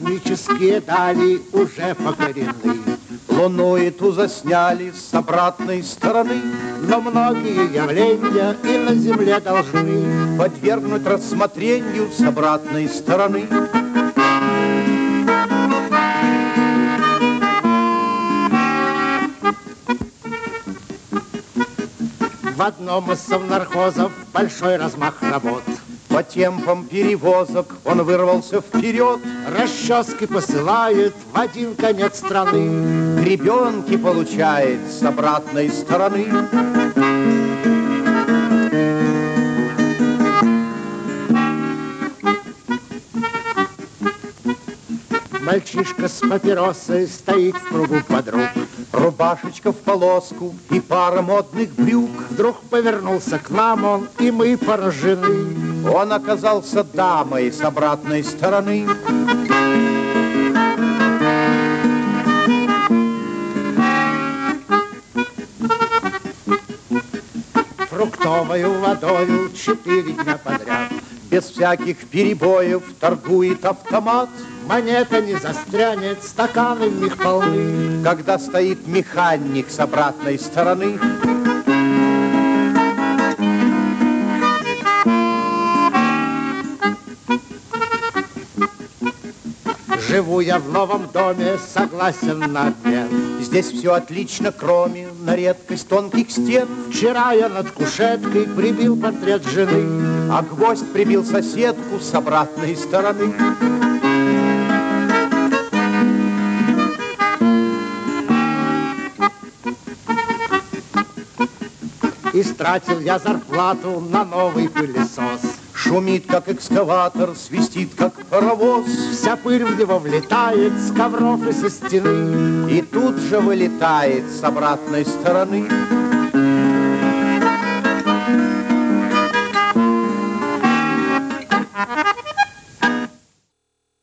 космические дали уже покорены. Луну эту засняли с обратной стороны, Но многие явления и на Земле должны подвергнуть рассмотрению с обратной стороны. В одном из совнархозов большой размах работ. По темпам перевозок он вырвался вперед. Расчески посылает в один конец страны. Гребенки получает с обратной стороны. Мальчишка с папиросой стоит в кругу подруг. Рубашечка в полоску и пара модных брюк. Вдруг повернулся к нам он, и мы поражены. Он оказался дамой с обратной стороны. Фруктовою водою 4 дня подряд. Без всяких перебоев торгует автомат. Монета не застрянет, стаканы в них полны. Когда стоит механик с обратной стороны. Живу я в новом доме, согласен на обмен. Здесь все отлично, кроме на редкость тонких стен. Вчера я над кушеткой прибил портрет жены, а гвоздь прибил соседку с обратной стороны. Истратил я зарплату на новый пылесос. Шумит, как экскаватор, свистит, как паровоз. Вся пыль в него влетает с ковров и со стены. И тут же вылетает с обратной стороны.